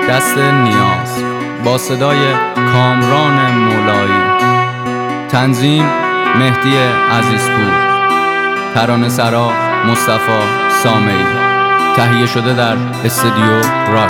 دست نیاز با صدای کامران مولایی، تنظیم مهدی عزیزپور، ترانه سرا مصطفی سامعی، تهیه شده در استودیو راک.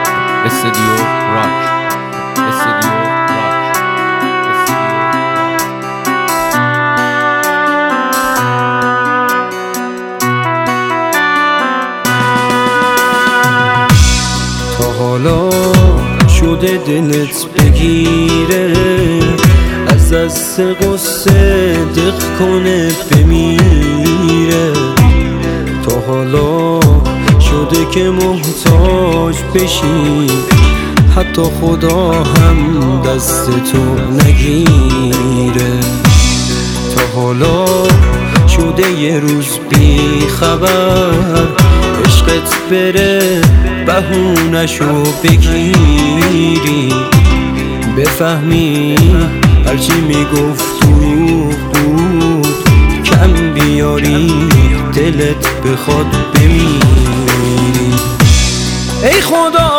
تا حالا شده دلت بگیره، از دست قصه دق کنه بمیره. تا حالا شده که محتاج بشی، حتی خدا هم دست تو نگیره. تا حالا شده یه روز بی خبر، عشقت بره بهونشو بگیری، بفهمی هرچی میگفت دروغ بود، کم بیاری دلت بخواد بمیری. ای خدا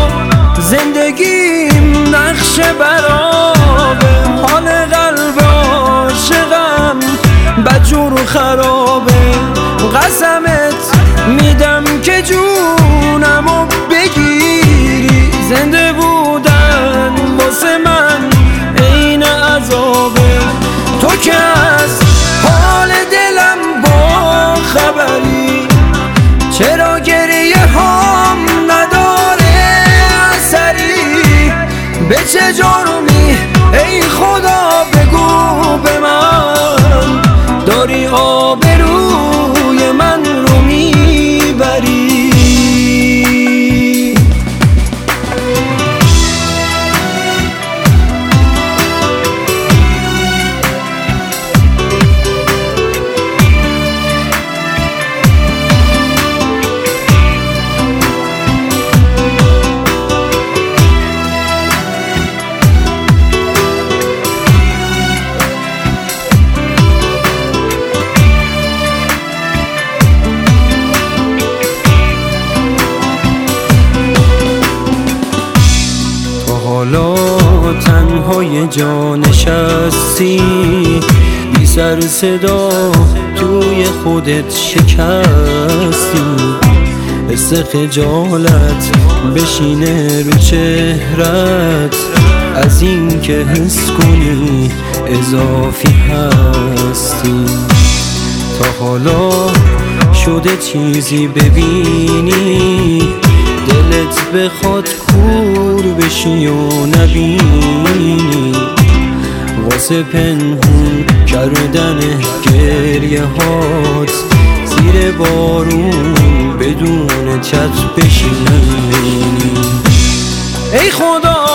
زندگیم نقش برابه، حال قلب عاشقم بدجور و خرابه. قسمت میدم که جونمو بگیری، زنده بودن واسه من عین عذابه. تو که از حال دلم با خبری، چرا گریه هام نداره اثری؟ به چه جرمی ای خدا بگو به من، داری آبروی من رو میبری؟ حالا تنهای جا نشستی، بی سر صدا توی خودت شکستی. حس خجالت بشینه رو چهرت، از این که حس کنی اضافی هستی. تا حالا شده چیزی ببینی، دلت بخواد کور بشی و نبینی، واسه پنهون کردن گریه هات، زیر بارون بدون چت بشینی. ای خدا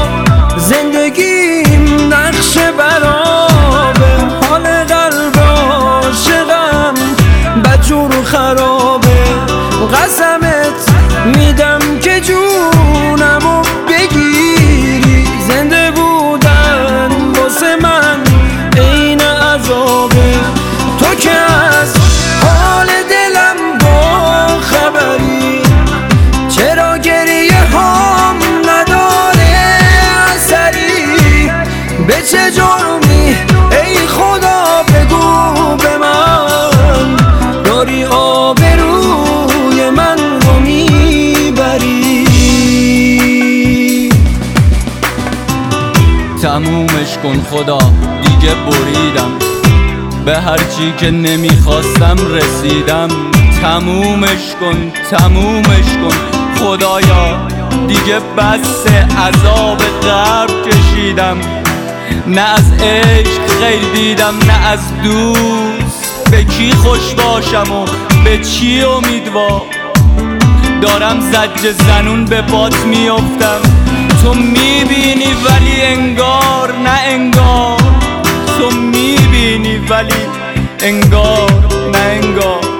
زندگیم نقش برابه، حال قلب عاشقم بدجور و خرابه. قسمت میدم که جونمو بگیری، زنده بودن واسه من عین عذابه. تو که از حال دلم با خبری، چرا گریه هام نداره اثری؟ به چه جرمی ای خدا بگو به من، داری آبروی من رو میبری؟ تمومش کن خدا، دیگه بریدم، به هرچی که نمیخواستم رسیدم. تمومش کن خدایا، دیگه بس عذاب غرب کشیدم. نه از عشق خیر دیدم نه از دوست، به کی خوش باشم و به چی امیدوار؟ دارم زج زنون به پات میافتم، تو میبینی ولی انگار نه انگار، تو میبینی ولی انگار نه انگار.